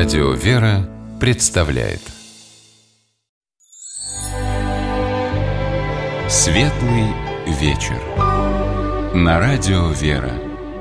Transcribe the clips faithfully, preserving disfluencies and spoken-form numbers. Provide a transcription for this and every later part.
Радио «Вера» представляет Светлый вечер на Радио «Вера».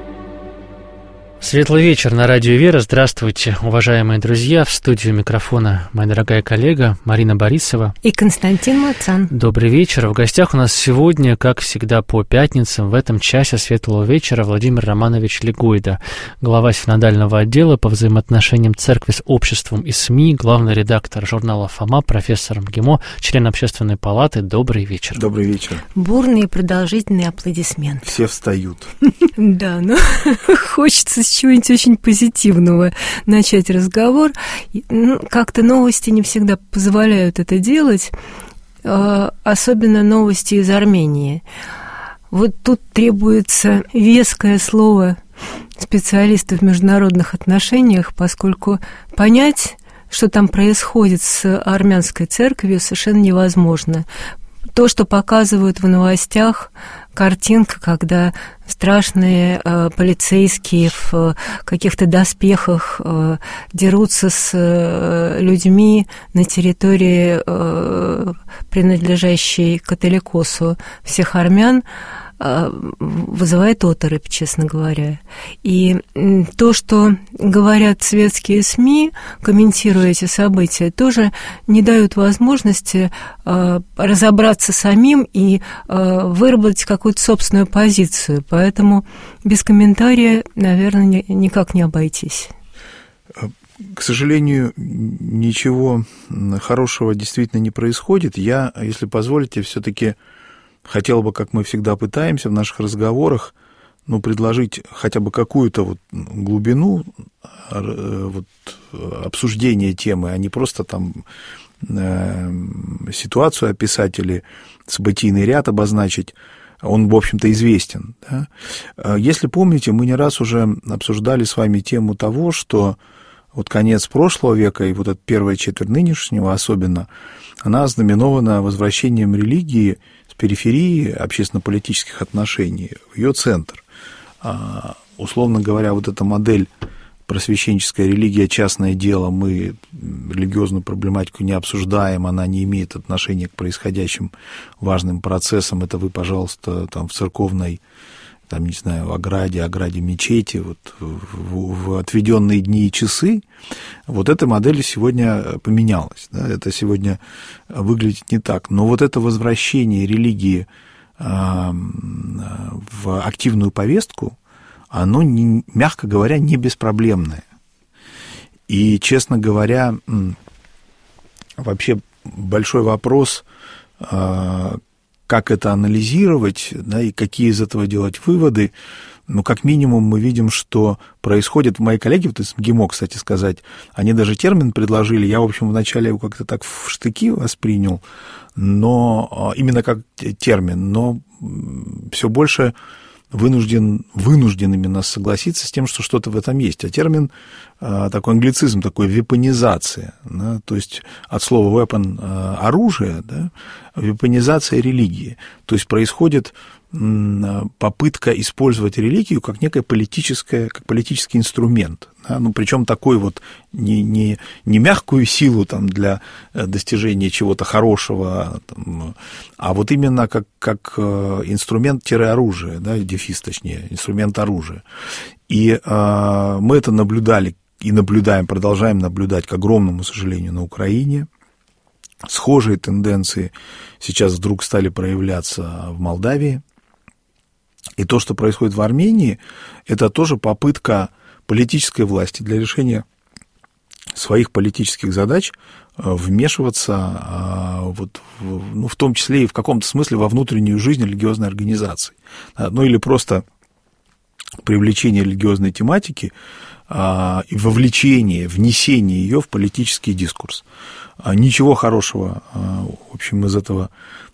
Светлый вечер на Радио «Вера». Здравствуйте, уважаемые друзья. В студию микрофона моя дорогая коллега Марина Борисова и Константин Мацан. Добрый вечер. В гостях у нас сегодня, как всегда по пятницам, в этом часе Светлого вечера Владимир Романович Легойда, глава синодального отдела по взаимоотношениям церкви с обществом и СМИ, главный редактор журнала «Фома», профессор МГИМО, член Общественной палаты. Добрый вечер. Добрый вечер. Бурные продолжительные аплодисменты. Все встают. Да, ну хочется с чего-нибудь очень позитивного начать разговор. Как-то новости не всегда позволяют это делать, особенно новости из Армении. Вот тут требуется веское слово специалистов в международных отношениях, поскольку понять, что там происходит с армянской церковью, совершенно невозможно. То, что показывают в новостях, картинка, когда страшные э, полицейские в э, каких-то доспехах э, дерутся с э, людьми на территории, э, принадлежащей католикосу всех армян, э, вызывает оторопь, честно говоря. И э, то, что говорят светские СМИ, комментируя эти события, тоже не дают возможности э, разобраться самим и э, выработать какую-то собственную позицию. Поэтому без комментария, наверное, никак не обойтись. К сожалению, ничего хорошего действительно не происходит. Я, если позволите, все-таки хотел бы, как мы всегда пытаемся в наших разговорах, ну, предложить хотя бы какую-то вот глубину вот, обсуждения темы, а не просто там э, ситуацию описать или событийный ряд обозначить. Он, в общем-то, известен. Да? Если помните, мы не раз уже обсуждали с вами тему того, что вот конец прошлого века и вот эта первая четверть нынешнего особенно, она ознаменована возвращением религии с периферии общественно-политических отношений в ее центр. Условно говоря, вот эта модель просвещенческая религия, частное дело, мы религиозную проблематику не обсуждаем, она не имеет отношения к происходящим важным процессам. Это вы, пожалуйста, там в церковной, там, не знаю, ограде, ограде мечети, вот в, в отведенные дни и часы, вот эта модель сегодня поменялась. Да, это сегодня выглядит не так. Но вот это возвращение религии э, в активную повестку, оно, не, мягко говоря, не беспроблемное. И, честно говоря, вообще большой вопрос, как это анализировать, да, и какие из этого делать выводы. Ну, как минимум, мы видим, что происходит. Мои коллеги, вот из МГИМО, кстати сказать, они даже термин предложили. Я, в общем, вначале его как-то так в штыки воспринял, но именно как термин, но все больше вынужден, вынужден именно согласиться с тем, что что-то в этом есть. А термин, такой англицизм, такой вепонизация, да, то есть от слова weapon – оружие, да, вепонизация религии. То есть происходит попытка использовать религию как некое политическое, как политический инструмент. Да, ну, причем такой вот не, не, не мягкую силу там, для достижения чего-то хорошего, там, а вот именно как, как инструмент-оружие, да, дефис, точнее, инструмент оружия. И а, мы это наблюдали и наблюдаем, продолжаем наблюдать, к огромному сожалению, на Украине. Схожие тенденции сейчас вдруг стали проявляться в Молдавии. И то, что происходит в Армении, это тоже попытка политической власти для решения своих политических задач вмешиваться, вот, ну, в том числе и в каком-то смысле во внутреннюю жизнь религиозной организации. Ну, или просто привлечение религиозной тематики и вовлечение, внесение ее в политический дискурс. Ничего хорошего, в общем, из этого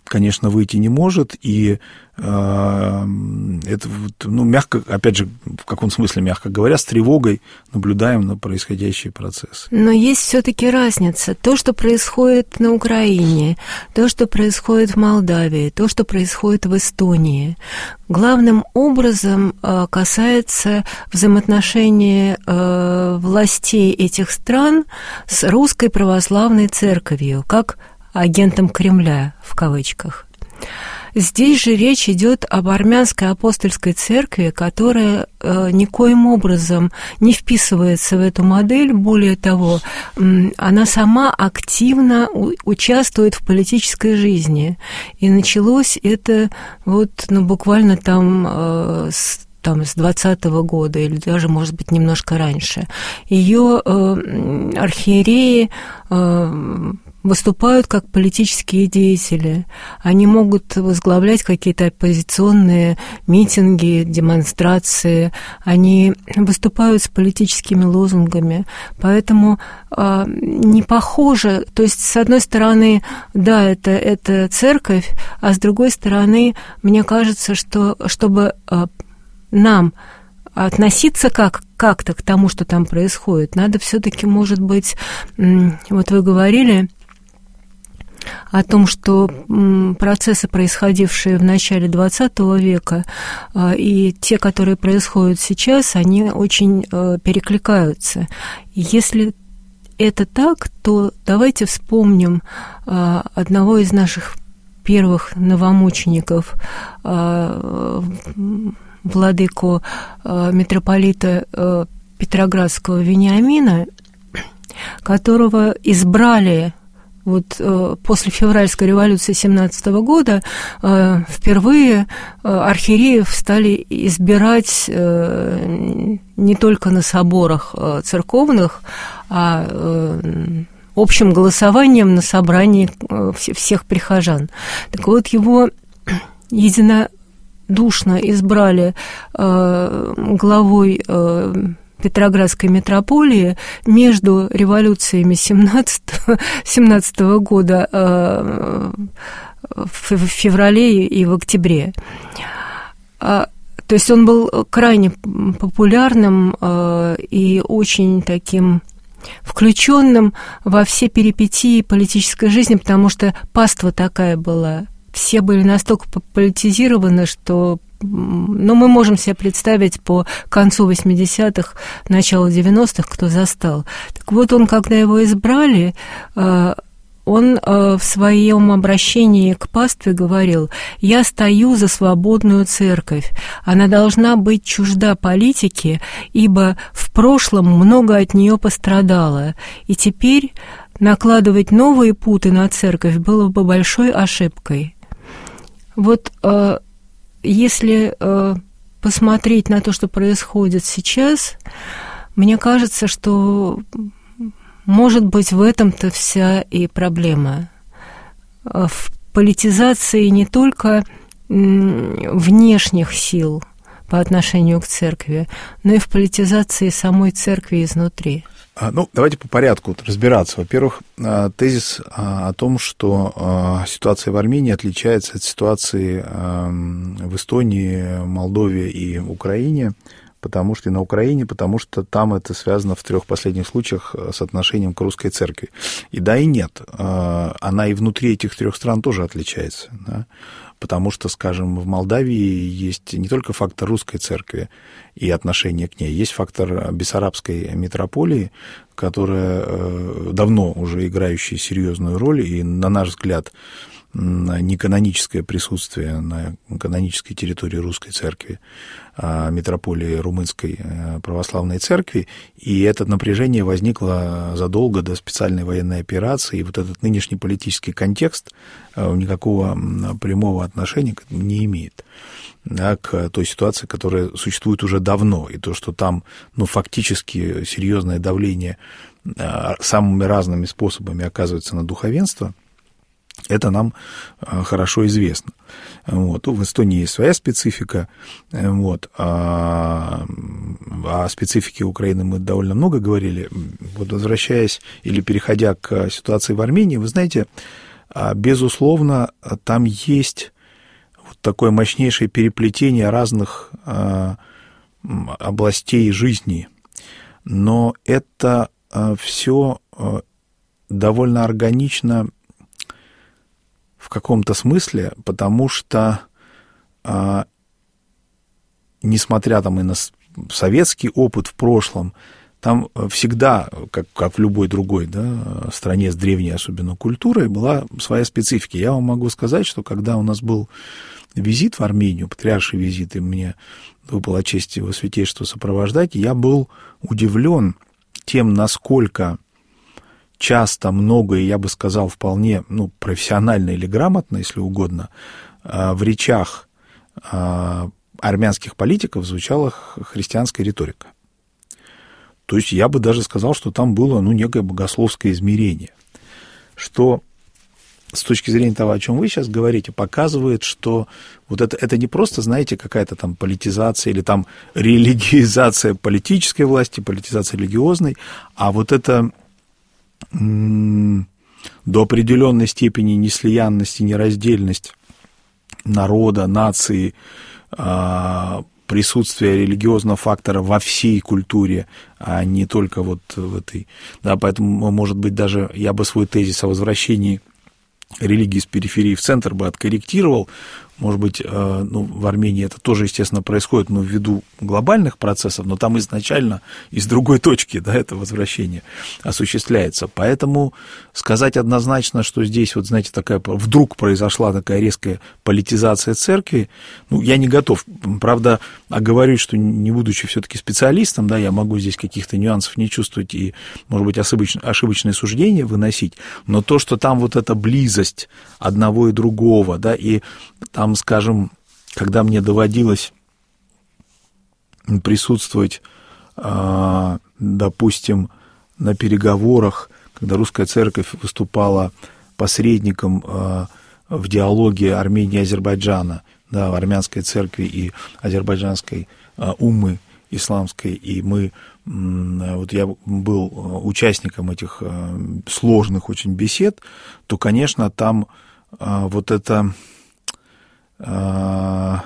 конечно, выйти не может, и э, это, ну, мягко, опять же, в каком смысле, мягко говоря, с тревогой наблюдаем на происходящие процессы. Но есть все-таки разница. То, что происходит на Украине, то, что происходит в Молдавии, то, что происходит в Эстонии, главным образом э, касается взаимоотношений э, властей этих стран с Русской Православной Церковью, как агентом Кремля, в кавычках. Здесь же речь идет об армянской апостольской церкви, которая э, никоим образом не вписывается в эту модель. Более того, э, она сама активно у- участвует в политической жизни. И началось это вот, ну, буквально там э, с там, с двадцатого года, или даже, может быть, немножко раньше. Ее э, архиереи э, выступают как политические деятели. Они могут возглавлять какие-то оппозиционные митинги, демонстрации. Они выступают с политическими лозунгами. Поэтому э, не похоже. То есть, с одной стороны, да, это, это церковь, а с другой стороны, мне кажется, что чтобы э, нам относиться как, как-то к тому, что там происходит, надо все-таки, может быть, вот вы говорили о том, что процессы, происходившие в начале двадцатого века, и те, которые происходят сейчас, они очень перекликаются. Если это так, то давайте вспомним одного из наших первых новомучеников, владыку митрополита Петроградского Вениамина, которого избрали вот после февральской революции семнадцатого года, впервые архиереев стали избирать не только на соборах церковных, а общим голосованием на собрании всех прихожан. Так вот, его единодушно избрали главой Петроградской митрополии между революциями семнадцатого года в феврале и в октябре. То есть он был крайне популярным и очень таким включенным во все перипетии политической жизни, потому что паства такая была. Все были настолько политизированы, что, ну, мы можем себе представить по концу восьмидесятых, началу девяностых, кто застал. Так вот, он, когда его избрали, он в своем обращении к пастве говорил: «Я стою за свободную церковь. Она должна быть чужда политике, ибо в прошлом много от нее пострадало. И теперь накладывать новые путы на церковь было бы большой ошибкой». Вот если посмотреть на то, что происходит сейчас, мне кажется, что, может быть, в этом-то вся и проблема. В политизации не только внешних сил по отношению к церкви, но и в политизации самой церкви изнутри. Ну, давайте по порядку разбираться. Во-первых, тезис о том, что ситуация в Армении отличается от ситуации в Эстонии, Молдове и Украине, потому что и на Украине, потому что там это связано в трех последних случаях с отношением к русской церкви. И да, и нет. Она и внутри этих трех стран тоже отличается, да? Потому что, скажем, в Молдавии есть не только фактор русской церкви и отношение к ней, есть фактор бессарабской митрополии, которая давно уже играющая серьезную роль, и, на наш взгляд, неканоническое присутствие на канонической территории русской церкви, митрополии Румынской православной церкви, и это напряжение возникло задолго до специальной военной операции, и вот этот нынешний политический контекст никакого прямого отношения к этому не имеет, да, к той ситуации, которая существует уже давно, и то, что там, ну, фактически серьезное давление самыми разными способами оказывается на духовенство, это нам хорошо известно. Вот. В Эстонии есть своя специфика, вот. А о специфике Украины мы довольно много говорили. Вот, возвращаясь или переходя к ситуации в Армении, вы знаете, безусловно, там есть вот такое мощнейшее переплетение разных областей жизни, но это все довольно органично в каком-то смысле, потому что, несмотря там и на советский опыт в прошлом, там всегда, как, как в любой другой, да, стране с древней особенно культурой, была своя специфика. Я вам могу сказать, что когда у нас был визит в Армению, патриарший визит, и мне выпала честь его святейшества сопровождать, я был удивлен тем, насколько часто, много, и я бы сказал, вполне ну, профессионально или грамотно, если угодно, в речах армянских политиков звучала христианская риторика. То есть я бы даже сказал, что там было ну, некое богословское измерение, что с точки зрения того, о чем вы сейчас говорите, показывает, что вот это, это не просто, знаете, какая-то там политизация или там религиизация политической власти, политизация религиозной, а вот это м- до определенной степени неслиянность и нераздельность народа, нации, а- присутствие религиозного фактора во всей культуре, а не только вот в этой. Да, поэтому, может быть, даже я бы свой тезис о возвращении религии с периферии в центр бы откорректировал. Может быть, ну, в Армении это тоже, естественно, происходит, но ввиду глобальных процессов, но там изначально из другой точки, да, это возвращение осуществляется. Поэтому сказать однозначно, что здесь, вот, знаете, такая, вдруг произошла такая резкая политизация церкви, ну, я не готов. Правда, оговорюсь, что не будучи все-таки специалистом, да, я могу здесь каких-то нюансов не чувствовать и, может быть, ошибочные, ошибочные суждения выносить, но то, что там вот эта близость одного и другого, да, и там, скажем, когда мне доводилось присутствовать, допустим, на переговорах, когда русская церковь выступала посредником в диалоге Армении и Азербайджана, да, в армянской церкви и азербайджанской уммы исламской, и мы, вот я был участником этих сложных очень бесед, то, конечно, там вот это то,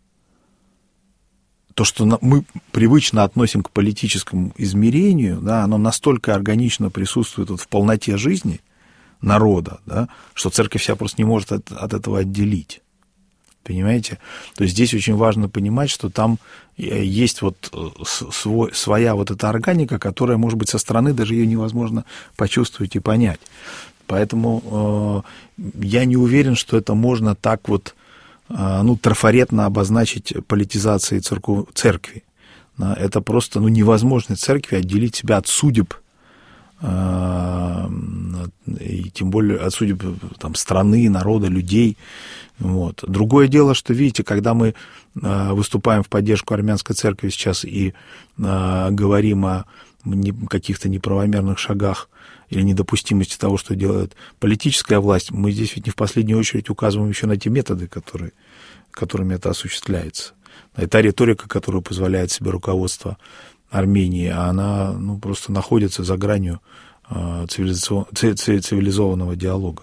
что мы привычно относим к политическому измерению, да, оно настолько органично присутствует вот в полноте жизни народа, да, что церковь себя просто не может от, от этого отделить. Понимаете? То есть здесь очень важно понимать, что там есть вот свой, своя вот эта органика, которая, может быть, со стороны даже ее невозможно почувствовать и понять. Поэтому э, я не уверен, что это можно так вот ну, трафаретно обозначить политизацией церкви, церкви. Это просто ну, невозможно церкви отделить себя от судеб, и тем более от судеб там, страны, народа, людей. Вот. Другое дело, что, видите, когда мы выступаем в поддержку армянской церкви сейчас и говорим о каких-то неправомерных шагах или недопустимости того, что делает политическая власть, мы здесь ведь не в последнюю очередь указываем еще на те методы, которые, которыми это осуществляется. И та риторика, которую позволяет себе руководство Армении, она ну, просто находится за гранью цивилизованного диалога.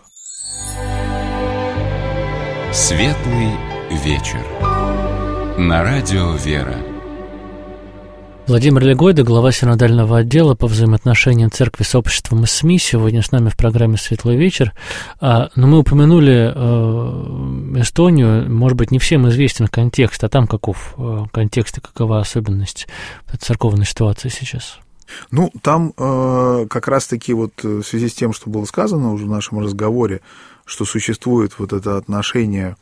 Светлый вечер. На радио «Вера». Владимир Легойда, глава синодального отдела по взаимоотношениям церкви с обществом и СМИ, сегодня с нами в программе «Светлый вечер». Но мы упомянули Эстонию, может быть, не всем известен контекст, а там каков контекст и какова особенность церковной ситуации сейчас? Ну, там как раз-таки вот в связи с тем, что было сказано уже в нашем разговоре, что существует вот это отношение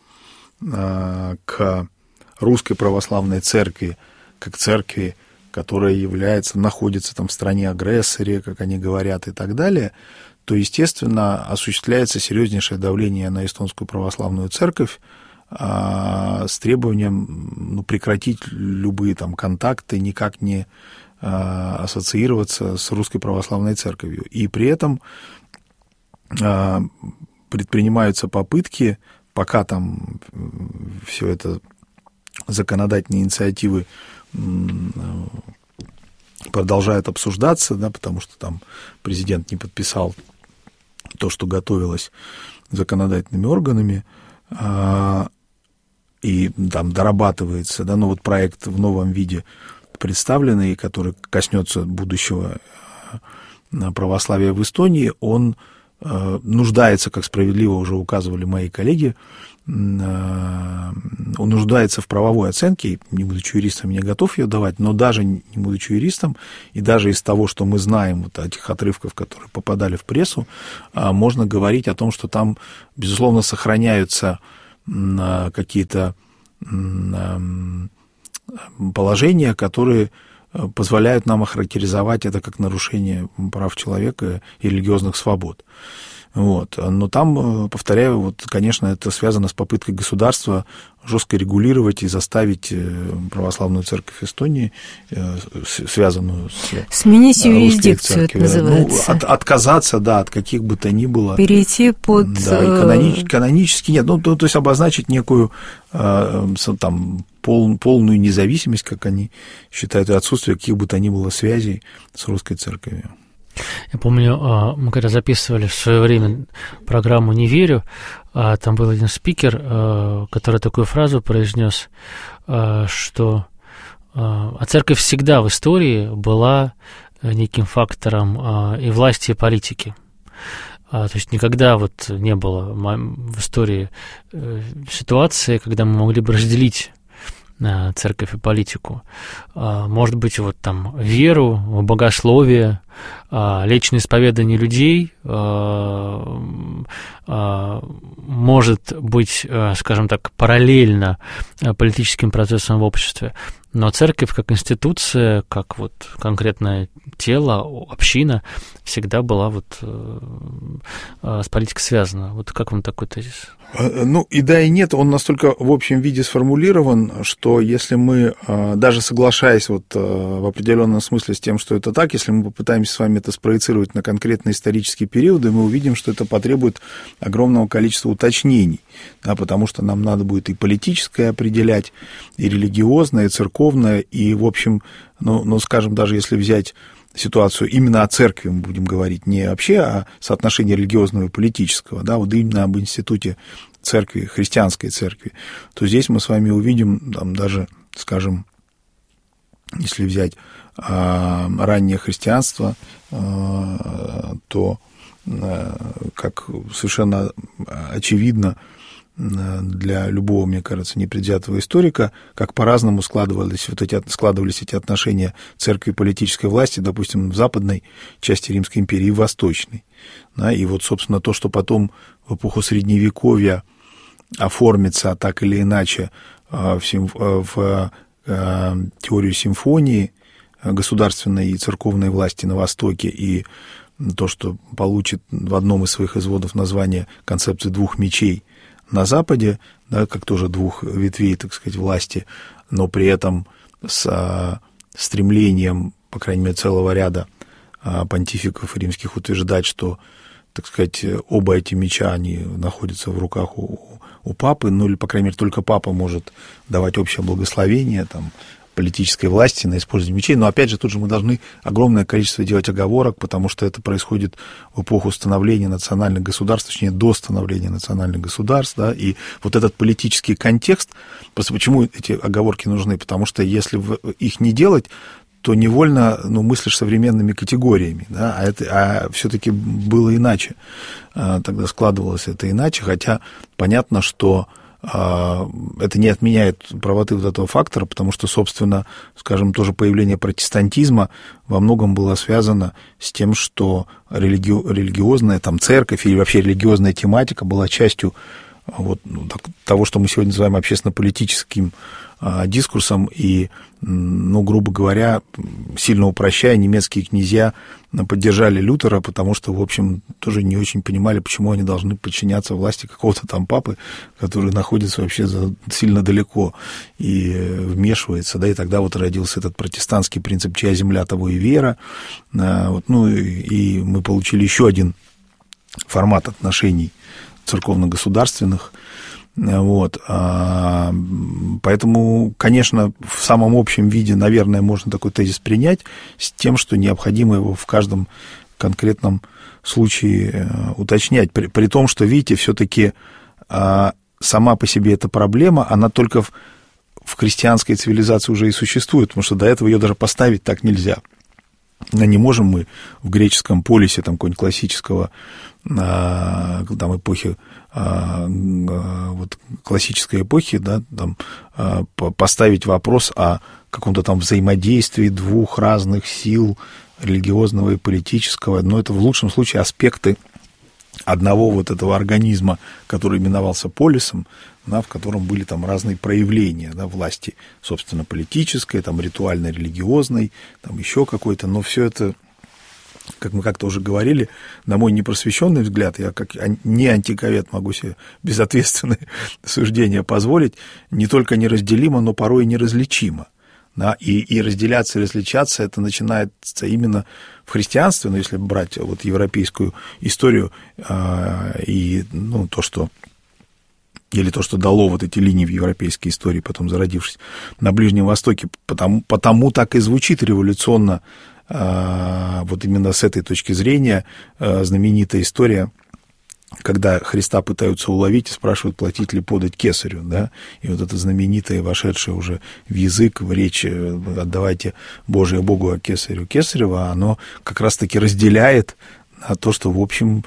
к русской православной церкви, как церкви, которая является, находится там в стране-агрессоре, как они говорят, и так далее, то, естественно, осуществляется серьезнейшее давление на эстонскую православную церковь а, с требованием ну, прекратить любые там контакты, никак не а, ассоциироваться с русской православной церковью. И при этом а, предпринимаются попытки, пока там все это законодательные инициативы продолжают обсуждаться, да, потому что там президент не подписал то, что готовилось законодательными органами, и там дорабатывается, да, ну вот проект в новом виде представленный, который коснется будущего православия в Эстонии, он нуждается, как справедливо уже указывали мои коллеги, он нуждается в правовой оценке, не будучи юристом, не готов ее давать, но даже не будучи юристом, и даже из того, что мы знаем, вот этих отрывков, которые попадали в прессу, можно говорить о том, что там, безусловно, сохраняются какие-то положения, которые позволяют нам охарактеризовать это как нарушение прав человека и религиозных свобод. Вот. Но там, повторяю, вот, конечно, это связано с попыткой государства жестко регулировать и заставить православную церковь Эстонии, связанную с сменить юрисдикцию, это называется. Ну, от, отказаться, да, от каких бы то ни было. Перейти под... Да, и канони, канонически нет. Ну, то, то есть обозначить некую там, пол, полную независимость, как они считают, и отсутствие каких бы то ни было связей с русской церковью. Я помню, мы когда записывали в свое время программу «Не верю», там был один спикер, который такую фразу произнес, что а церковь всегда в истории была неким фактором и власти, и политики. То есть никогда вот не было в истории ситуации, когда мы могли бы разделить церковь и политику. Может быть, вот там веру, богословие, личное исповедание людей может быть, скажем так, параллельно политическим процессам в обществе. Но церковь как институция, как вот конкретное тело, община, всегда была вот с политикой связана. Вот как вам такой тезис? Ну, и да, и нет, он настолько в общем виде сформулирован, что если мы, даже соглашаясь вот в определенном смысле с тем, что это так, если мы попытаемся с вами это спроецировать на конкретные исторические периоды, мы увидим, что это потребует огромного количества уточнений, да, потому что нам надо будет и политическое определять, и религиозное, и церковное, и, в общем, ну, ну скажем, даже если взять ситуацию именно о церкви, мы будем говорить, не вообще о соотношении религиозного и политического, да, вот именно об институте церкви, христианской церкви, то здесь мы с вами увидим, там, даже, скажем, если взять а, раннее христианство, а, то, а, как совершенно очевидно для любого, мне кажется, непредвзятого историка, как по-разному складывались, вот эти, складывались эти отношения церкви и политической власти, допустим, в западной части Римской империи и в восточной. Да, и вот, собственно, то, что потом в эпоху Средневековья оформится так или иначе в, в, в теорию симфонии государственной и церковной власти на Востоке, и то, что получит в одном из своих изводов название концепции двух мечей на Западе, да, как тоже двух ветвей, так сказать, власти, но при этом с а, стремлением, по крайней мере, целого ряда а, понтификов римских утверждать, что, так сказать, оба эти меча, они находятся в руках у, у папы, ну или, по крайней мере, только папа может давать общее благословение, там, политической власти на использование мечей, но, опять же, тут же мы должны огромное количество делать оговорок, потому что это происходит в эпоху становления национальных государств, точнее, до становления национальных государств, да, и вот этот политический контекст, просто почему эти оговорки нужны, потому что если их не делать, то невольно, ну, мыслишь современными категориями, да, а, это, а все-таки было иначе, тогда складывалось это иначе, хотя понятно, что это не отменяет правоты вот этого фактора, потому что, собственно, скажем, тоже появление протестантизма во многом было связано с тем, что религи... религиозная там, церковь или вообще религиозная тематика была частью вот, того, что мы сегодня называем общественно-политическим а, дискурсом, и, ну, грубо говоря, сильно упрощая, немецкие князья поддержали Лютера, потому что, в общем, тоже не очень понимали, почему они должны подчиняться власти какого-то там папы, который находится вообще за, сильно далеко и вмешивается, да, и тогда вот родился этот протестантский принцип «чья земля, того и вера», а, вот, ну, и, и мы получили еще один формат отношений церковно-государственных, вот, поэтому, конечно, в самом общем виде, наверное, можно такой тезис принять с тем, что необходимо его в каждом конкретном случае уточнять. При, при том, что, видите, все-таки сама по себе эта проблема, она только в, в христианской цивилизации уже и существует, потому что до этого ее даже поставить так нельзя. Но не можем мы в греческом полисе там, какого-нибудь классического там, эпохи, вот, классической эпохи, да, там, поставить вопрос о каком-то там взаимодействии двух разных сил, религиозного и политического, но это в лучшем случае аспекты одного вот этого организма, который именовался полисом, да, в котором были там разные проявления, да, власти, собственно, политической, там, ритуально-религиозной, там еще какой-то, но все это, как мы как-то уже говорили, на мой непросвещенный взгляд, я как не антиковед могу себе безответственное суждение позволить, не только неразделимо, но порой и неразличимо. Да, и, и разделяться и различаться, это начинается именно в христианстве, но если брать вот европейскую историю э, и ну, то, что, или то, что дало вот эти линии в европейской истории, потом зародившись на Ближнем Востоке, потому, потому так и звучит революционно, э, вот именно с этой точки зрения, э, знаменитая история, когда Христа пытаются уловить и спрашивают, платить ли подать кесарю, да, и вот это знаменитое, вошедшее уже в язык, в речь, отдавайте Божие Богу, а кесарю кесарева, оно как раз-таки разделяет на то, что, в общем,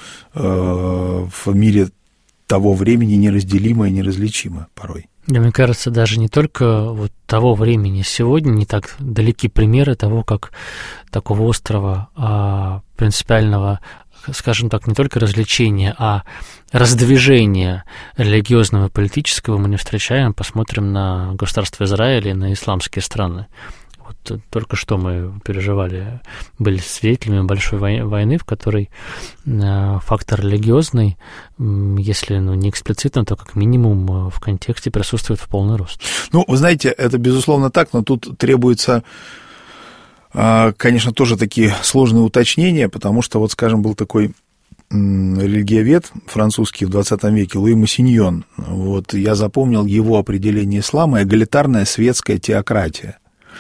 в мире того времени неразделимо и неразличимо порой. Да, мне кажется, даже не только вот того времени, сегодня не так далеки примеры того, как такого острого, а принципиального, скажем так, не только развлечения, а раздвижения религиозного и политического мы не встречаем. Посмотрим на государство Израиль и на исламские страны. Вот только что мы переживали, были свидетелями большой войны, в которой фактор религиозный, если ну, не эксплицитно, то как минимум в контексте присутствует в полный рост. Ну, вы знаете, это безусловно так, но тут требуется... Конечно, тоже такие сложные уточнения, потому что, вот, скажем, был такой религиовед французский в двадцатом веке Луи Массиньон. Вот, я запомнил его определение ислама — эгалитарная светская теократия.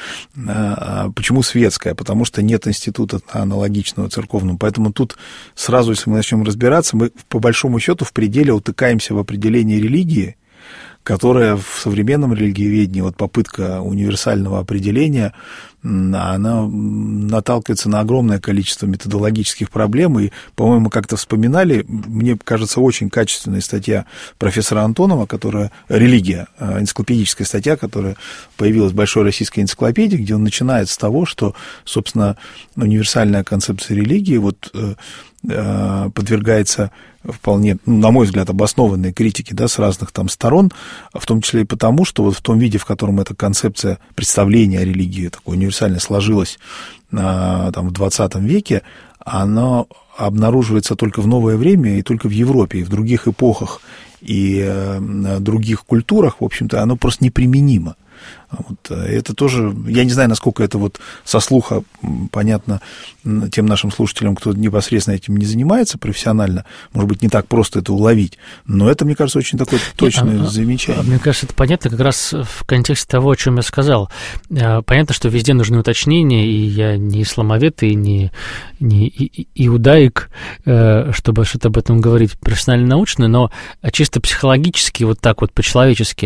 Почему светская? Потому что нет института аналогичного церковному. Поэтому тут сразу, если мы начнем разбираться, мы по большому счету в пределе утыкаемся в определение религии, которая в современном религиоведении, вот попытка универсального определения, она наталкивается на огромное количество методологических проблем, и, по-моему, как-то вспоминали, мне кажется, очень качественная статья профессора Антонова, которая «Религия», энциклопедическая статья, которая появилась в Большой российской энциклопедии, где он начинает с того, что, собственно, универсальная концепция религии вот подвергается вполне, на мой взгляд, обоснованной критике, да, с разных там сторон, в том числе и потому, что вот в том виде, в котором эта концепция представления о религии такой универсальной сложилась там, в двадцатом веке, она обнаруживается только в новое время и только в Европе, и в других эпохах, и других культурах, в общем-то, оно просто неприменимо. Вот, это тоже, я не знаю, насколько это вот со слуха понятно тем нашим слушателям, кто непосредственно этим не занимается профессионально, может быть, не так просто это уловить, но это, мне кажется, очень такое точное Нет, замечание. Мне кажется, это понятно как раз в контексте того, о чем я сказал. Понятно, что везде нужны уточнения, и я не исламовед, и не, не иудаик, чтобы что-то об этом говорить профессионально-научно, но чисто психологически, вот так вот по-человечески,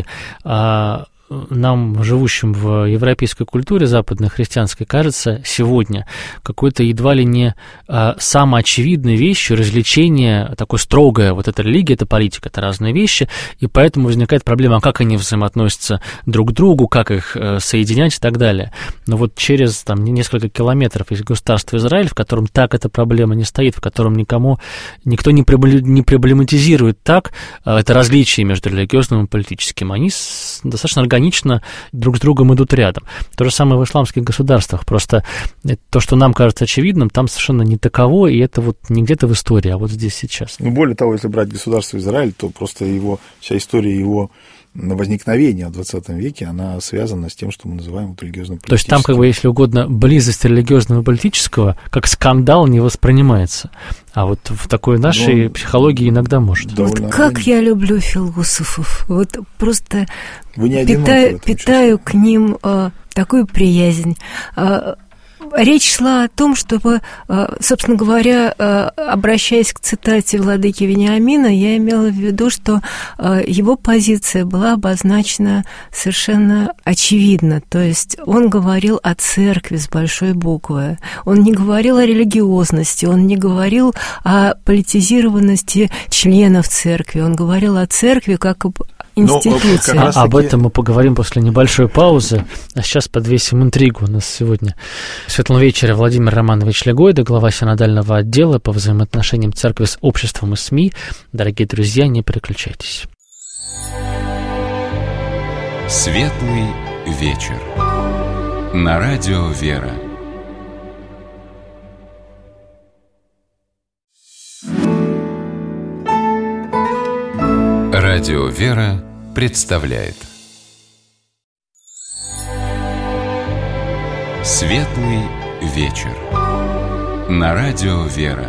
нам, живущим в европейской культуре западной христианской, кажется сегодня какой-то едва ли не а, самоочевидной вещью развлечение, такое строгое, вот эта религия, это политика, это разные вещи, и поэтому возникает проблема, как они взаимоотносятся друг к другу, как их э, соединять и так далее. Но вот через там, несколько километров из государства Израиль, в котором так эта проблема не стоит, в котором никому, никто не, проблем, не проблематизирует так э, это различие между религиозным и политическим, они с, достаточно организованно органично друг с другом идут рядом. То же самое в исламских государствах. Просто то, что нам кажется очевидным, там совершенно не таково, и это вот не где-то в истории, а вот здесь сейчас. Ну, более того, если брать государство Израиль, то просто его, вся история его возникновения в двадцатом веке, она связана с тем, что мы называем вот религиозно-политическим. То есть там, как бы, если угодно, близость религиозного и политического как скандал не воспринимается. А вот в такой нашей Но психологии иногда может. Вот как ранее. Я люблю философов. Вот просто Вы не питаю, питаю к ним а, такую приязнь. А, Речь шла о том, чтобы, собственно говоря, обращаясь к цитате владыки Вениамина, я имела в виду, что его позиция была обозначена совершенно очевидно. То есть он говорил о церкви с большой буквы, он не говорил о религиозности, он не говорил о политизированности членов церкви, он говорил о церкви как об институции. Но, а, об этом мы поговорим после небольшой паузы. А сейчас подвесим интригу. У нас сегодня в Светлом вечере Владимир Романович Легойда, глава синодального отдела по взаимоотношениям церкви с обществом и СМИ. Дорогие друзья, не переключайтесь. Светлый вечер. На радио «Вера». Радио «Вера» представляет Светлый вечер. На радио «Вера».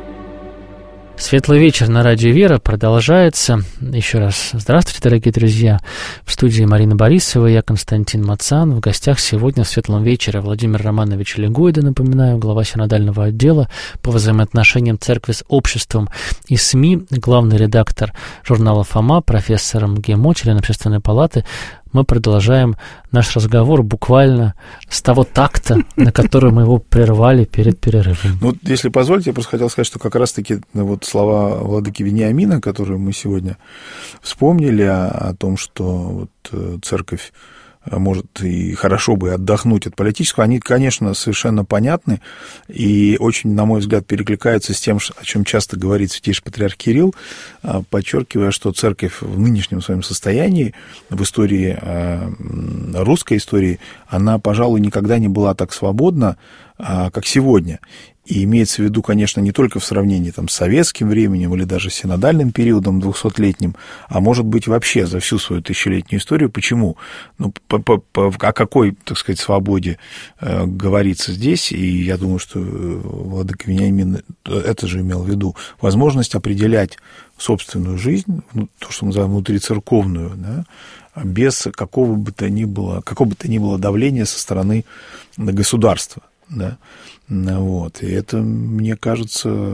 Светлый вечер на радио «Вера» продолжается. Еще раз здравствуйте, дорогие друзья. В студии Марина Борисова, я Константин Мацан. В гостях сегодня в Светлом вечере Владимир Романович Легойда, напоминаю, глава синодального отдела по взаимоотношениям церкви с обществом и СМИ, главный редактор журнала «Фома», профессор МГИМО, член Общественной палаты. Мы продолжаем наш разговор буквально с того такта, на который мы его прервали перед перерывом. Ну, если позволите, я просто хотел сказать, что как раз-таки вот слова владыки Вениамина, которые мы сегодня вспомнили, о, о том, что вот церковь может и хорошо бы отдохнуть от политического, они, конечно, совершенно понятны и очень, на мой взгляд, перекликаются с тем, о чем часто говорит Святейший Патриарх Кирилл, подчеркивая, что церковь в нынешнем своем состоянии, в истории, русской истории, она, пожалуй, никогда не была так свободна, как сегодня. И имеется в виду, конечно, не только в сравнении там, с советским временем или даже с синодальным периодом двухсотлетним, а может быть вообще за всю свою тысячелетнюю историю. Почему? Ну, по, по, по, о какой, так сказать, свободе э, говорится здесь, и я думаю, что владыка Вениамин это же имел в виду, возможность определять собственную жизнь, ну, то, что мы называем внутрицерковную, да, без какого бы то ни было, какого бы то ни было давления со стороны государства. Да, вот, и это, мне кажется,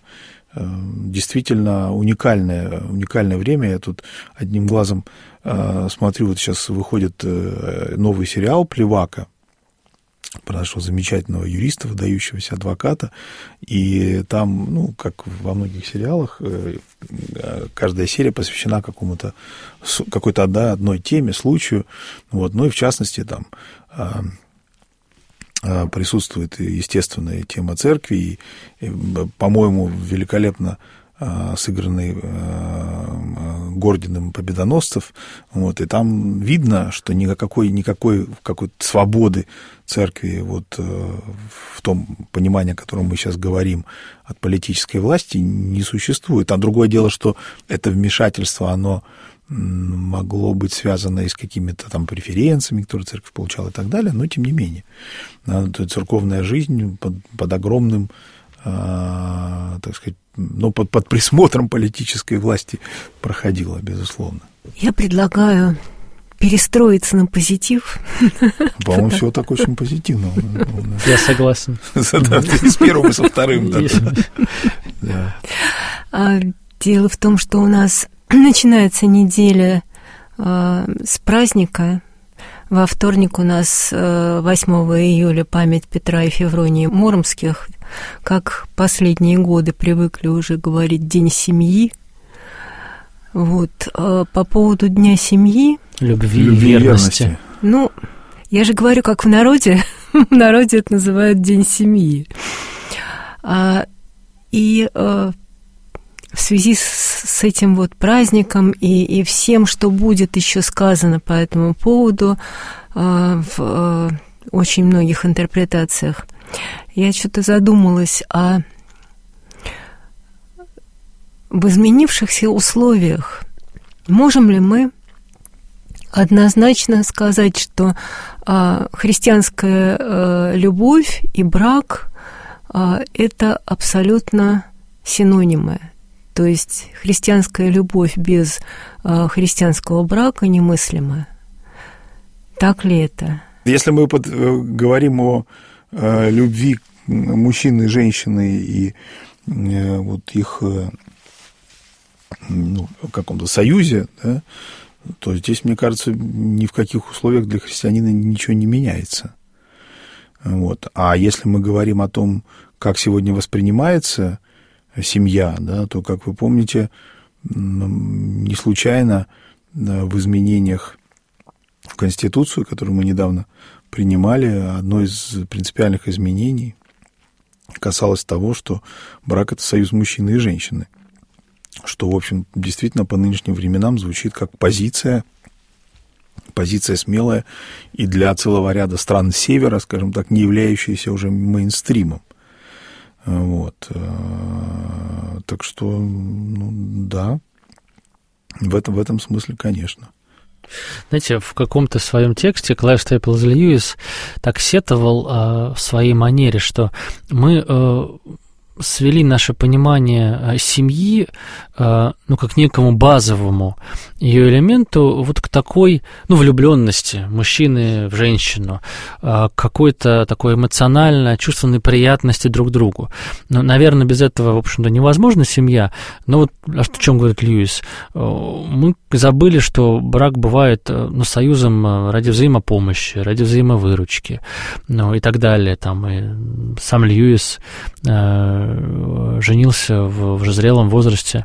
действительно уникальное, уникальное время. Я тут одним глазом смотрю, вот сейчас выходит новый сериал «Плевака» про нашего замечательного юриста, выдающегося адвоката, и там, ну, как во многих сериалах, каждая серия посвящена какому-то, какой-то, да, одной теме, случаю, вот, ну, и в частности, там, присутствует, естественно, тема церкви, и, и, по-моему, великолепно сыгранный Гординым Победоносцев, вот, и там видно, что никакой, никакой какой-то свободы церкви вот, в том понимании, о котором мы сейчас говорим, от политической власти не существует. А другое дело, что это вмешательство, оно могло быть связано и с какими-то там преференциями, которые церковь получала и так далее, но тем не менее. Церковная жизнь под, под огромным, э, так сказать, ну, под, под присмотром политической власти проходила, безусловно. Я предлагаю перестроиться на позитив. По-моему, все так очень позитивно. Я согласен. С первым и со вторым. Дело в том, что у нас начинается неделя э, с праздника. Во вторник у нас э, восьмого июля память Петра и Февронии Муромских. Как последние годы привыкли уже говорить День семьи. Вот. Э, по поводу Дня семьи... Любви и верности. Ну, я же говорю, как в народе. В народе это называют День семьи. А, и... Э, в связи с этим вот праздником и, и всем, что будет еще сказано по этому поводу э, в э, очень многих интерпретациях, я что-то задумалась о в изменившихся условиях. Можем ли мы однозначно сказать, что э, христианская э, любовь и брак э, – это абсолютно синонимы? То есть христианская любовь без э, христианского брака немыслима. Так ли это? Если мы под, говорим о любви мужчины и женщины и вот их ну, в каком-то союзе, да, то здесь, мне кажется, ни в каких условиях для христианина ничего не меняется. Вот. А если мы говорим о том, как сегодня воспринимается семья, да, то, как вы помните, не случайно в изменениях в Конституцию, которую мы недавно принимали, одно из принципиальных изменений касалось того, что брак – это союз мужчины и женщины, что, в общем, действительно по нынешним временам звучит как позиция, позиция смелая и для целого ряда стран Севера, скажем так, не являющаяся уже мейнстримом. Вот. Так что, ну, да, в этом, в этом смысле, конечно. Знаете, в каком-то своем тексте Клайв Стейплз Льюис так сетовал э, в своей манере, что мы э, свели наше понимание семьи, э, ну, как некому базовому ее элементу, вот к такой, ну, влюбленности мужчины в женщину, э, какой-то такой эмоциональной, чувственной приятности друг к другу. Но, наверное, без этого, в общем-то, невозможна семья. Но вот о чем говорит Льюис, э, мы забыли, что брак бывает, ну, союзом ради взаимопомощи, ради взаимовыручки, ну, и так далее. Там, и сам Льюис э, женился в уже зрелом возрасте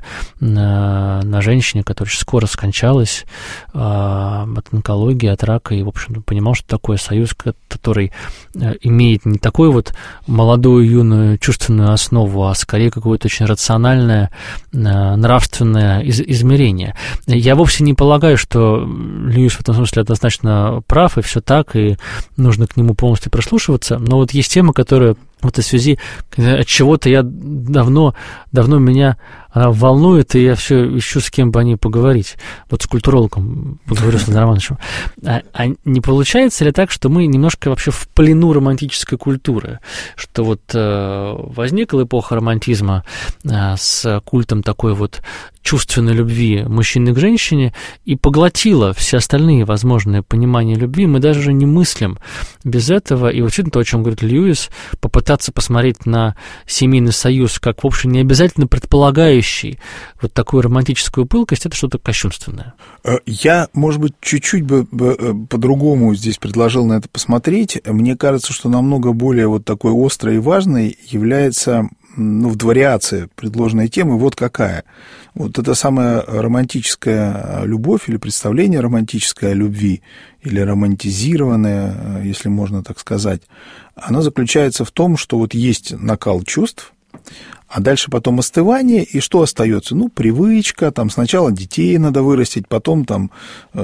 на, на женщине, которая очень скоро скончалась э, от онкологии, от рака, и, в общем, понимал, что такое союз, который имеет не такую вот молодую, юную, чувственную основу, а скорее какое-то очень рациональное, э, нравственное из, измерение. Я вовсе не полагаю, что Льюис в этом смысле однозначно прав, и все так, и нужно к нему полностью прислушиваться, но вот есть тема, которая в этой связи от чего-то я давно, давно меня она волнует, и я все ищу, с кем бы о ней поговорить. Вот с культурологом поговорю, с Андреем Романовичем. А, а не получается ли так, что мы немножко вообще в плену романтической культуры? Что вот э, возникла эпоха романтизма э, с культом такой вот чувственной любви мужчины к женщине и поглотила все остальные возможные понимания любви. Мы даже не мыслим без этого. И вот то, о чем говорит Льюис, попытаться посмотреть на семейный союз как, в общем, не обязательно предполагающий вот такую романтическую пылкость, это что-то кощунственное. Я, может быть, чуть-чуть бы по-другому здесь предложил на это посмотреть. Мне кажется, что намного более вот такой острой и важной является, ну, вариация предложенной темы вот какая. Вот эта самая романтическая любовь или представление романтической о любви, или романтизированное, если можно так сказать, оно заключается в том, что вот есть накал чувств, а дальше потом остывание, и что остается? Ну, привычка, там сначала детей надо вырастить, потом там э,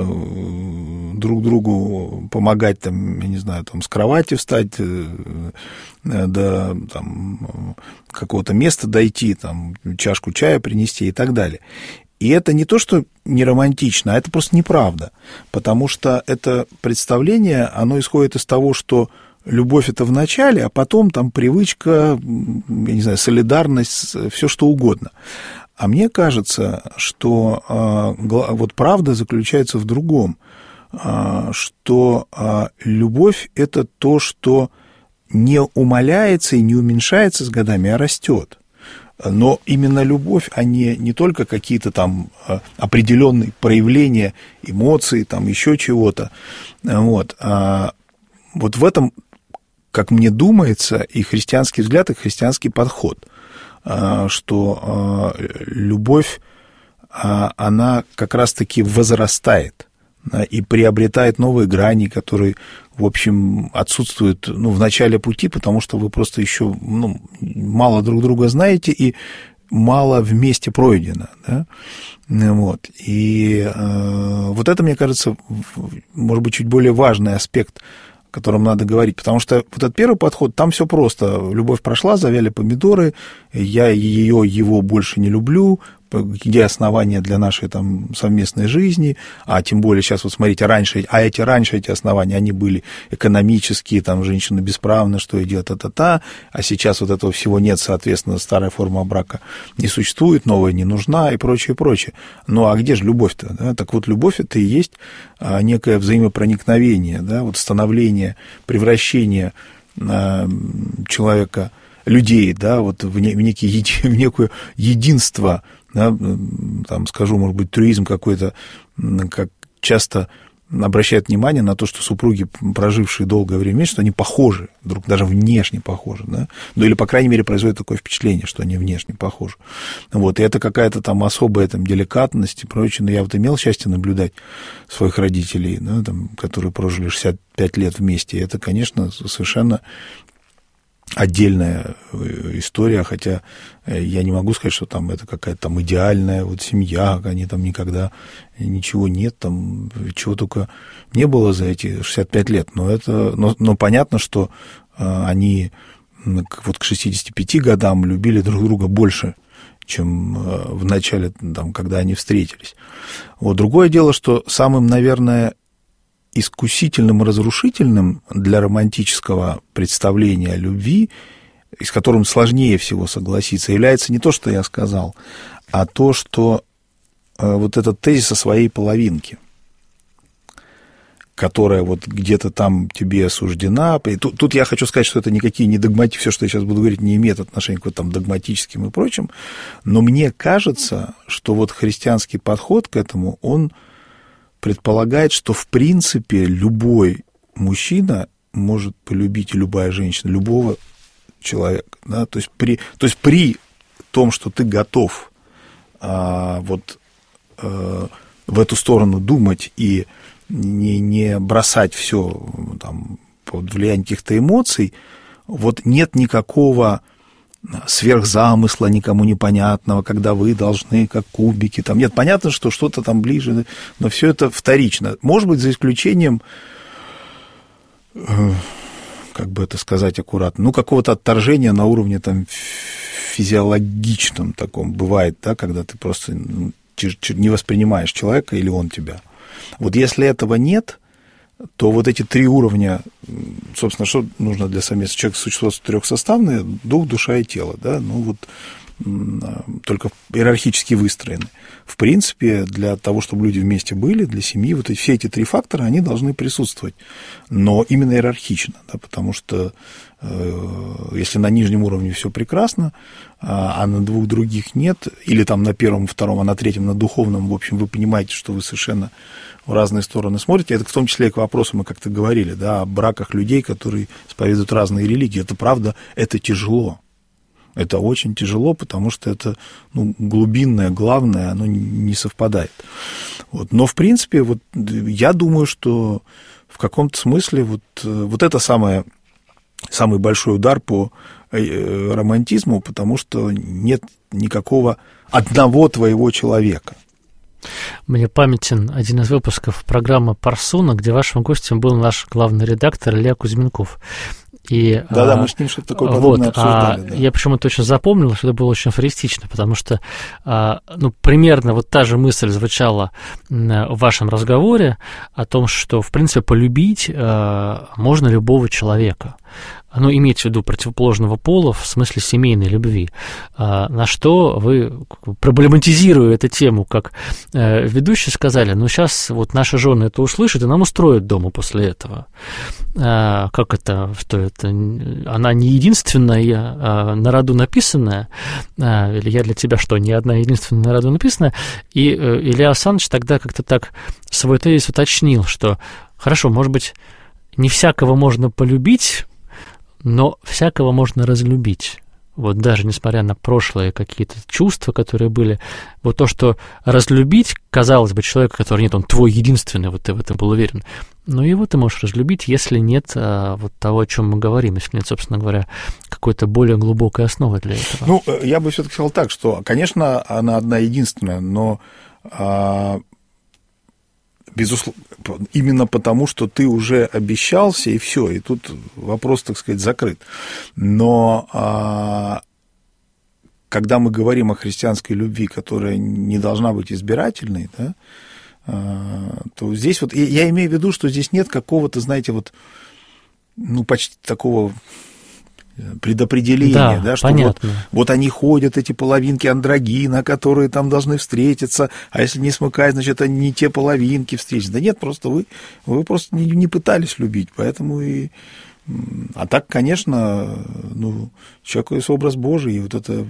друг другу помогать, там, я не знаю, там, с кровати встать, э, до там, какого-то места дойти, там, чашку чая принести и так далее. И это не то, что не романтично, а это просто неправда, потому что это представление, оно исходит из того, что любовь – это в начале, а потом там привычка, я не знаю, солидарность, все что угодно. А мне кажется, что а, вот правда заключается в другом, а, что а, любовь – это то, что не умаляется и не уменьшается с годами, а растет. Но именно любовь, а не, не только какие-то там определенные проявления эмоций, там еще чего-то. Вот, а вот в этом, как мне думается, и христианский взгляд, и христианский подход, что любовь, она как раз-таки возрастает и приобретает новые грани, которые, в общем, отсутствуют, ну, в начале пути, потому что вы просто еще, ну, мало друг друга знаете и мало вместе пройдено, да? Вот. И э, вот это, мне кажется, может быть, чуть более важный аспект, о котором надо говорить, потому что вот этот первый подход, там все просто. Любовь прошла, завяли помидоры, я ее, его больше не люблю, где основания для нашей там совместной жизни, а тем более сейчас вот смотрите, раньше, а эти раньше эти основания, они были экономические, там женщина бесправна, что и делать, та-та-та, а сейчас вот этого всего нет, соответственно, старая форма брака не существует, новая не нужна и прочее, прочее. Ну, а где же любовь-то? Да? Так вот, любовь – это и есть некое взаимопроникновение, да, вот становление, превращение человека, людей, да, вот в, не, в, некий, в некое единство, да, там, скажу, может быть, трюизм какой-то, как часто обращает внимание на то, что супруги, прожившие долгое время вместе, что они похожи, друг даже внешне похожи, да, ну или, по крайней мере, производит такое впечатление, что они внешне похожи. Вот, и это какая-то там особая там деликатность и прочее, но я вот имел счастье наблюдать своих родителей, да, там, которые прожили шестьдесят пять лет вместе, и это, конечно, совершенно отдельная история, хотя я не могу сказать, что там это какая-то там идеальная вот семья, они там никогда ничего нет, там чего только не было за эти шестьдесят пять лет, но это, но, но понятно, что они вот к шестидесяти пяти годам любили друг друга больше, чем в начале, там, когда они встретились. Вот другое дело, что самым, наверное, искусительным и разрушительным для романтического представления о любви, с которым сложнее всего согласиться, является не то, что я сказал, а то, что вот этот тезис о своей половинке, которая вот где-то там тебе осуждена. И тут, тут я хочу сказать, что это никакие не догматики, все, что я сейчас буду говорить, не имеет отношения к вот там догматическим и прочим, но мне кажется, что вот христианский подход к этому, он предполагает, что в принципе любой мужчина может полюбить, и любая женщина, любого человека. Да? То есть, при, то есть при том, что ты готов а, вот, а, в эту сторону думать и не, не бросать все там, под влиянием каких-то эмоций, вот нет никакого сверхзамысла, никому непонятного, когда вы должны, как кубики, там, нет, понятно, что что-то там ближе, но все это вторично. Может быть, за исключением, как бы это сказать аккуратно, ну, какого-то отторжения на уровне там физиологичном таком бывает, да, когда ты просто не воспринимаешь человека или он тебя. Вот если этого нет, то вот эти три уровня, собственно, что нужно для совместного человека, существо трехсоставное, дух, душа и тело, да, ну вот только иерархически выстроены. В принципе, для того, чтобы люди вместе были, для семьи, вот все эти три фактора, они должны присутствовать, но именно иерархично, да, потому что э, если на нижнем уровне все прекрасно, а, а на двух других нет, или там на первом, втором, а на третьем, на духовном, в общем, вы понимаете, что вы совершенно в разные стороны смотрите. Это в том числе и к вопросу, мы как-то говорили, да, о браках людей, которые исповедуют разные религии. Это правда, это тяжело. Это очень тяжело, потому что это, ну, глубинное, главное, оно не совпадает. Вот. Но, в принципе, вот, я думаю, что в каком-то смысле вот, вот это самое, самый большой удар по романтизму, потому что нет никакого одного твоего человека. Мне памятен один из выпусков программы «Парсуна», где вашим гостем был наш главный редактор Илья Кузьменков. И, да-да, а, мы с ним что-то такое подобное вот, обсуждали. А, да. Я почему-то очень запомнил, что это было очень афористично, потому что а, ну, примерно вот та же мысль звучала в вашем разговоре о том, что, в принципе, полюбить а, можно любого человека. Ну, имеется в виду противоположного пола в смысле семейной любви. А, на что вы, проблематизируя эту тему, как э, ведущие, сказали, ну, сейчас вот наши жены это услышат, и нам устроят дома после этого. А, как это, что это? Она не единственная а, на роду написанная, а, или я для тебя что, не одна единственная на роду написанная? И э, Илья Александрович тогда как-то так свой тезис уточнил, что, хорошо, может быть, не всякого можно полюбить, но всякого можно разлюбить. Вот даже несмотря на прошлые какие-то чувства, которые были, вот то, что разлюбить, казалось бы, человека, который нет, он твой единственный, вот ты в этом был уверен, но его ты можешь разлюбить, если нет а, вот того, о чем мы говорим, если нет, собственно говоря, какой-то более глубокой основы для этого. Ну, я бы все-таки сказал так, что, конечно, она одна единственная, но а, безусловно, именно потому, что ты уже обещался, и все, и тут вопрос, так сказать, закрыт. Но а, когда мы говорим о христианской любви, которая не должна быть избирательной, да, а, то здесь вот, я имею в виду, что здесь нет какого-то, знаете, вот, ну, почти такого предопределение, да, да, что вот, вот они ходят, эти половинки андрогина, которые там должны встретиться, а если не смыкать, значит, они не те половинки встретятся. Да нет, просто вы, вы просто не, не пытались любить, поэтому и А так, конечно, ну, человеку есть образ Божий, и вот это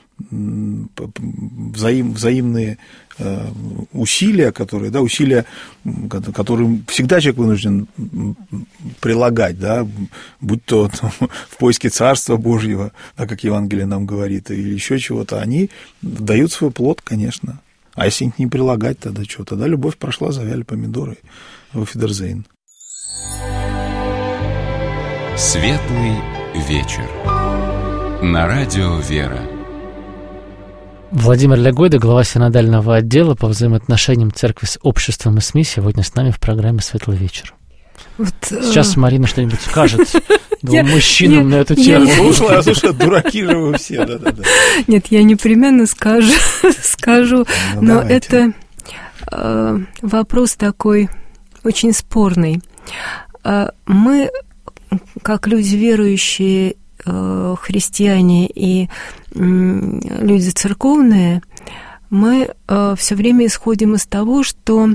взаим, взаимные усилия, которые, да, усилия, которые всегда человек вынужден прилагать, да, будь то там, в поиске Царства Божьего, да, как Евангелие нам говорит, или еще чего-то, они дают свой плод, конечно. А если их не прилагать, тогда что? Тогда любовь прошла, завяли помидоры. Auf-Wiedersehen. Светлый вечер. На радио «Вера». Владимир Лягойда, глава синодального отдела по взаимоотношениям церкви с обществом и СМИ, сегодня с нами в программе «Светлый вечер». Вот, Сейчас а... Марина что-нибудь скажет двум мужчинам на эту тему. Слушай, а слушай, дураки же вы все, да-да-да. Нет, я непременно скажу, скажу, ну, но давайте. Это э, вопрос такой очень спорный. Э, мы, как люди верующие, э, христиане и э, люди церковные, мы э, все время исходим из того, что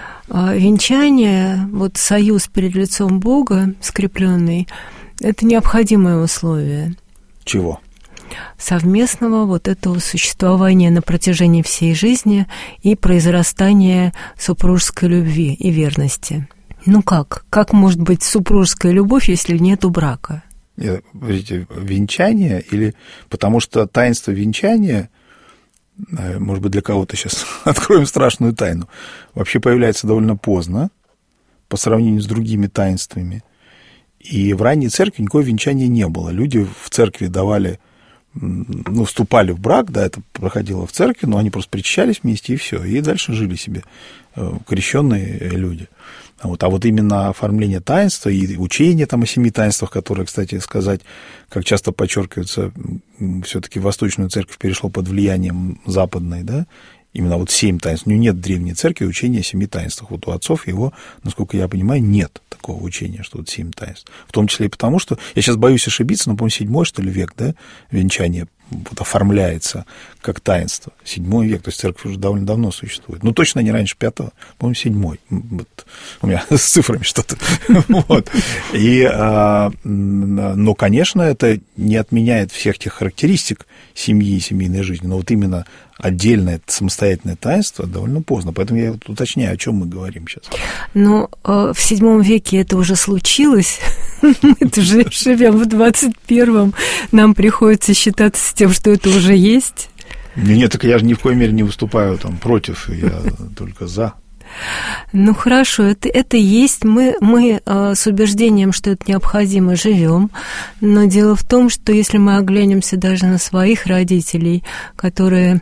венчание, вот союз перед лицом Бога, скрепленный, это необходимое условие. Чего? Совместного вот этого существования на протяжении всей жизни и произрастания супружеской любви и верности. Ну как? Как может быть супружеская любовь, если нету брака? Нет, видите, венчание или... Потому что таинство венчания... Может быть, для кого-то сейчас откроем страшную тайну, вообще появляется довольно поздно по сравнению с другими таинствами. И в ранней церкви никакого венчания не было. Люди в церкви давали, ну, вступали в брак, да, это проходило в церкви, но они просто причащались вместе, и все, и дальше жили себе крещенные люди. Вот. А вот именно оформление таинства и учение там о семи таинствах, которые, кстати сказать, как часто подчеркивается, все-таки Восточную церковь перешло под влиянием западной, да, именно вот семь таинств. У нее нет в древней церкви учения о семи таинствах. Вот у отцов его, насколько я понимаю, нет такого учения, что вот семь таинств. В том числе и потому, что, я сейчас боюсь ошибиться, но, по-моему, седьмой, что ли, век, да, венчание вот оформляется как таинство. Седьмой век, то есть церковь уже довольно давно существует. Ну, точно не раньше пятого, по-моему, седьмой. Вот. У меня с цифрами что-то. Вот. И, а, но, конечно, это не отменяет всех тех характеристик семьи и семейной жизни, но вот именно отдельное самостоятельное таинство довольно поздно. Поэтому я вот уточняю, о чем мы говорим сейчас. Ну, в седьмом веке это уже случилось. Мы-то же живем в двадцать первом. Нам приходится считаться с тем, что это уже есть. Нет, так я же ни в коей мере не выступаю там против, я только за. Ну хорошо, это, это есть. Мы, мы э, с убеждением, что это необходимо, живем. Но дело в том, что если мы оглянемся даже на своих родителей, которые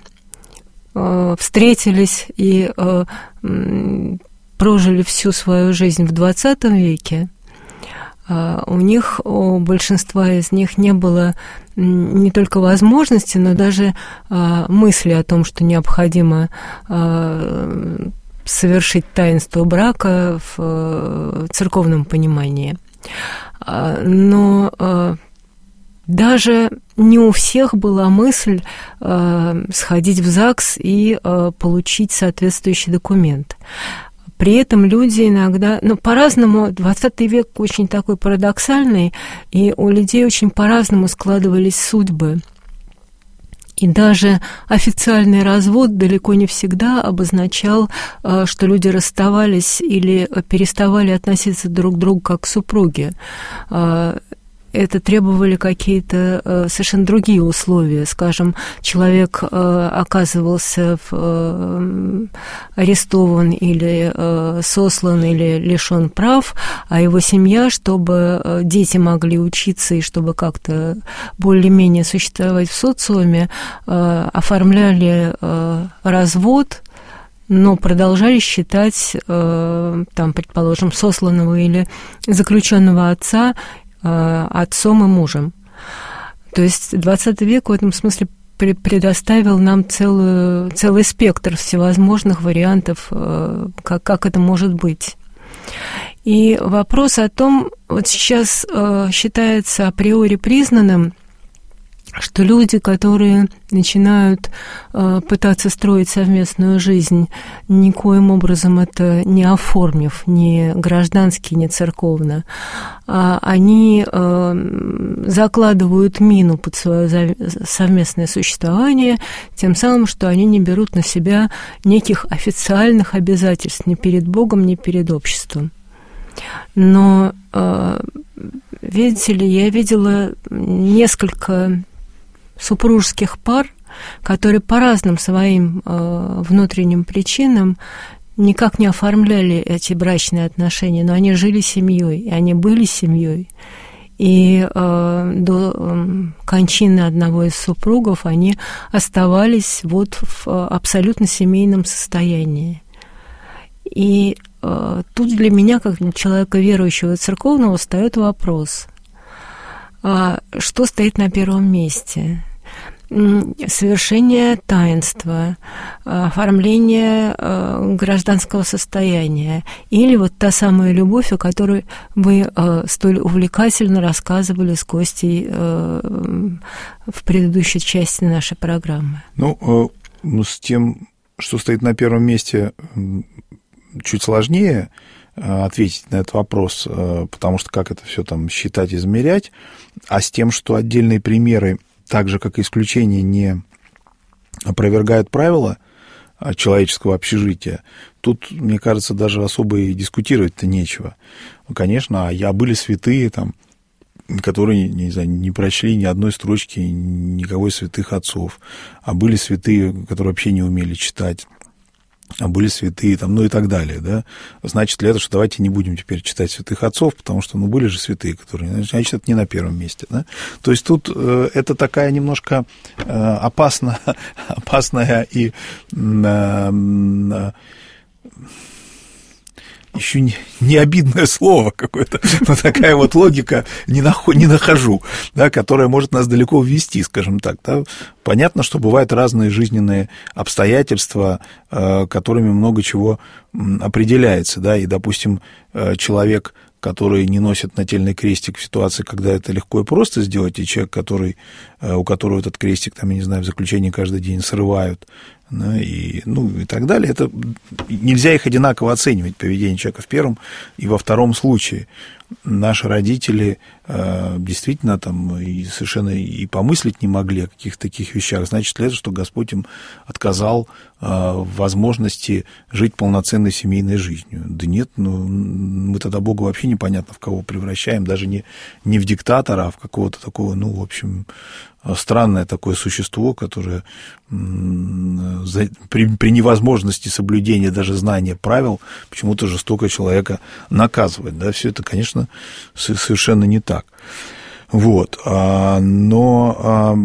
э, встретились и э, э, прожили всю свою жизнь в двадцатом веке, э, у них, у большинства из них не было не только возможности, но даже э, мысли о том, что необходимо э, совершить таинство брака в церковном понимании. Но даже не у всех была мысль сходить в ЗАГС и получить соответствующий документ. При этом люди иногда, ну, по-разному, двадцатый век очень такой парадоксальный, и у людей очень по-разному складывались судьбы. И даже официальный развод далеко не всегда обозначал, что люди расставались или переставали относиться друг к другу как к супруге. Это требовали какие-то совершенно другие условия. Скажем, человек оказывался в, арестован или сослан, или лишен прав, а его семья, чтобы дети могли учиться и чтобы как-то более-менее существовать в социуме, оформляли развод, но продолжали считать, там, предположим, сосланного или заключенного отца отцом и мужем. То есть двадцатый век в этом смысле предоставил нам целую, целый спектр всевозможных вариантов, как, как это может быть. И вопрос о том, вот сейчас считается априори признанным, что люди, которые начинают э, пытаться строить совместную жизнь, никоим образом это не оформив, ни граждански, ни церковно, а они э, закладывают мину под свое совместное существование, тем самым, что они не берут на себя неких официальных обязательств ни перед Богом, ни перед обществом. Но, э, видите ли, я видела несколько супружеских пар, которые по разным своим э, внутренним причинам никак не оформляли эти брачные отношения, но они жили семьей, и они были семьей. И э, до э, кончины одного из супругов они оставались вот в э, абсолютно семейном состоянии. И э, тут для меня, как человека верующего и церковного, встает вопрос, а что стоит на первом месте? Совершение таинства, оформление гражданского состояния или вот та самая любовь, о которой вы столь увлекательно рассказывали с Костей в предыдущей части нашей программы? Ну, с тем, что стоит на первом месте, чуть сложнее ответить на этот вопрос, потому что как это все там считать, измерять, а с тем, что отдельные примеры, так же, как и исключения, не опровергают правила человеческого общежития, тут, мне кажется, даже особо и дискутировать-то нечего. Конечно, а были святые, там, которые, не знаю, не прочли ни одной строчки никого из святых отцов, а были святые, которые вообще не умели читать, а были святые, там, ну и так далее, да. Значит ли это, что давайте не будем теперь читать святых отцов, потому что, ну, были же святые, которые, значит, это не на первом месте, да. То есть тут э, это такая немножко э, опасна, опасная и э, э, еще не, не обидное слово какое-то, но такая вот логика не, наход, не нахожу, да, которая может нас далеко ввести, скажем так. Да. Понятно, что бывают разные жизненные обстоятельства, которыми много чего определяется, да, и, допустим, человек, который не носит нательный крестик в ситуации, когда это легко и просто сделать, и человек, который, у которого этот крестик, там, я не знаю, в заключении каждый день срывают, да, и, ну, и так далее, это нельзя их одинаково оценивать, поведение человека в первом и во втором случае. Наши родители э, действительно там и совершенно и помыслить не могли о каких-то таких вещах. Значит ли это, что Господь им отказал э, в возможности жить полноценной семейной жизнью? Да нет, ну, мы тогда Бога вообще непонятно в кого превращаем, даже не, не в диктатора, а в какого-то такого, ну, в общем, странное такое существо, которое за, при, при невозможности соблюдения даже знания правил почему-то жестоко человека наказывает. Да, все это, конечно, совершенно не так. Вот. Но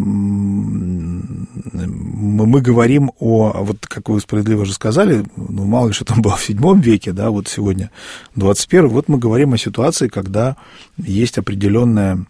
мы говорим о, вот как вы справедливо же сказали, ну, мало ли что там было в седьмом веке, да, вот сегодня двадцать первый, вот мы говорим о ситуации, когда есть определенная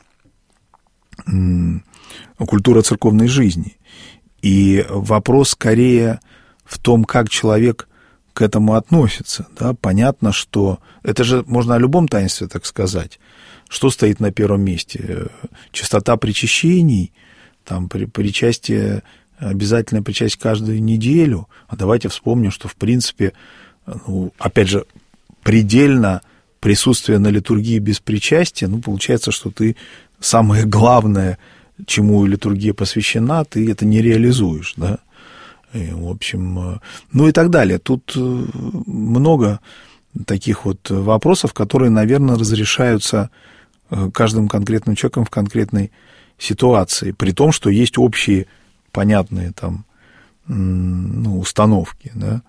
культура церковной жизни. И вопрос скорее в том, как человек к этому относится. Да? Понятно, что это же можно о любом таинстве так сказать. Что стоит на первом месте? Частота причащений, там, причастие, обязательное причастие каждую неделю. А давайте вспомним, что, в принципе, ну, опять же, предельно присутствие на литургии без причастия, ну, получается, что ты самое главное, чему литургия посвящена, ты это не реализуешь, да, и, в общем, ну и так далее. Тут много таких вот вопросов, которые, наверное, разрешаются каждым конкретным человеком в конкретной ситуации, при том, что есть общие, понятные там, ну, установки, да.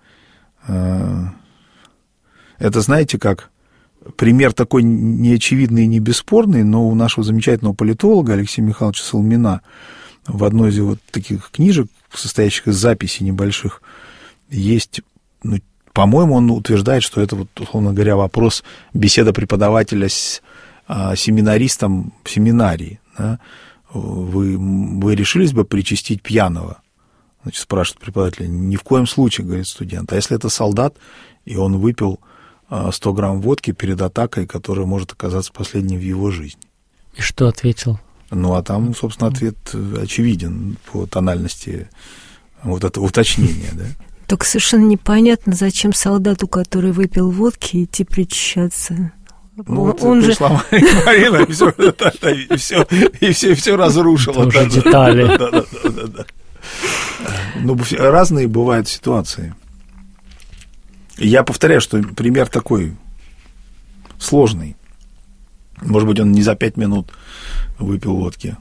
Это, знаете, как пример такой неочевидный и не бесспорный, но у нашего замечательного политолога Алексея Михайловича Соломина в одной из его таких книжек, состоящих из записей небольших, есть, ну, по-моему, он утверждает, что это, вот, условно говоря, вопрос беседа преподавателя с а, семинаристом в семинарии. Да? Вы, вы решились бы причастить пьяного? Значит, спрашивает преподаватель. Ни в коем случае, говорит студент. А если это солдат, и он выпил сто грамм водки перед атакой, которая может оказаться последней в его жизни. И что ответил? Ну, а там, собственно, ответ очевиден по тональности вот этого уточнения, да. Только совершенно непонятно, зачем солдату, который выпил водки, идти причащаться. Ну, он, вот он же... Марина, и все, и все, и все, все разрушило. Это уже детали. Да, да, да, да, да. Ну, разные бывают ситуации. Я повторяю, что пример такой сложный. Может быть, он не за пять минут выпил водки.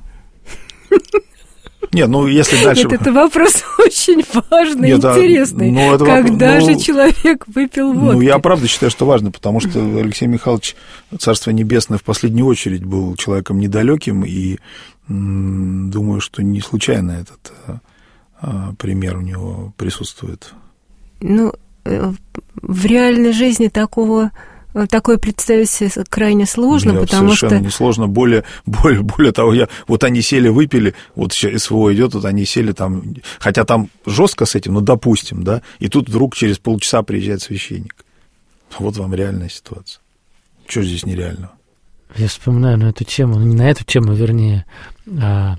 Нет, ну если дальше... Нет, это вопрос очень важный, Нет, интересный. Ну, это Когда вопрос... же ну, человек выпил водки? Ну, я правда считаю, что важно, потому что Алексей Михайлович, Царство Небесное, в последнюю очередь был человеком недалеким, и м- думаю, что не случайно этот а, а, пример у него присутствует. Ну, в реальной жизни такого... Такое представить себе крайне сложно, Нет, потому совершенно что... не сложно. Более, более, более того, я, вот они сели, выпили, вот сейчас СВО идет, вот они сели там, хотя там жестко с этим, ну, допустим, да, и тут вдруг через полчаса приезжает священник. Вот вам реальная ситуация. Что здесь нереального? Я вспоминаю на эту тему, ну, не на эту тему, вернее, а,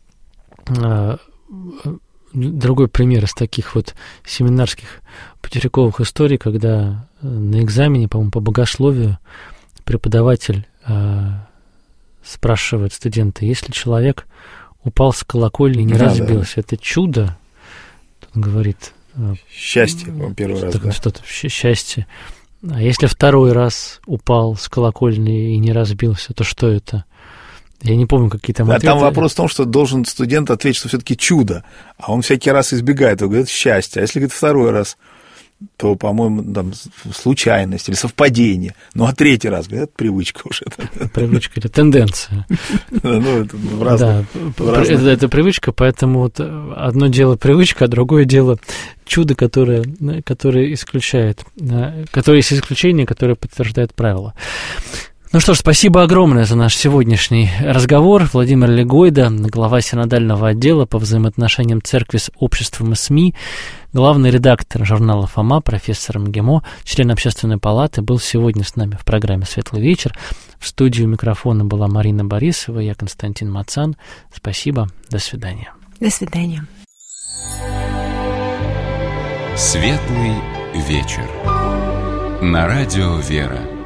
а, другой пример из таких вот семинарских путевиковых историй, когда на экзамене, по-моему, по богословию преподаватель э, спрашивает студента, если человек упал с колокольни и не да, разбился, да. это чудо? Он говорит... Э, счастье, по-моему, первый раз, да? Что-то, счастье. А если второй раз упал с колокольни и не разбился, то что это? Я не помню, какие там да, ответы. Там вопрос в том, что должен студент ответить, что все-таки чудо, а он всякий раз избегает, он говорит счастье. А если, говорит, второй раз, то, по-моему, там случайность или совпадение. Ну, а третий раз, говорят, привычка уже. Привычка или тенденция. Ну, это в разных... Это привычка, поэтому вот одно дело привычка, а другое дело чудо, которое исключает, которое есть исключение, которое подтверждает правило. Ну что ж, спасибо огромное за наш сегодняшний разговор. Владимир Легойда, глава синодального отдела по взаимоотношениям церкви с обществом и СМИ, главный редактор журнала «Фома», профессор МГИМО, член Общественной палаты, был сегодня с нами в программе «Светлый вечер». В студию микрофона была Марина Борисова, я Константин Мацан. Спасибо, до свидания. До свидания. «Светлый вечер» на радио «Вера».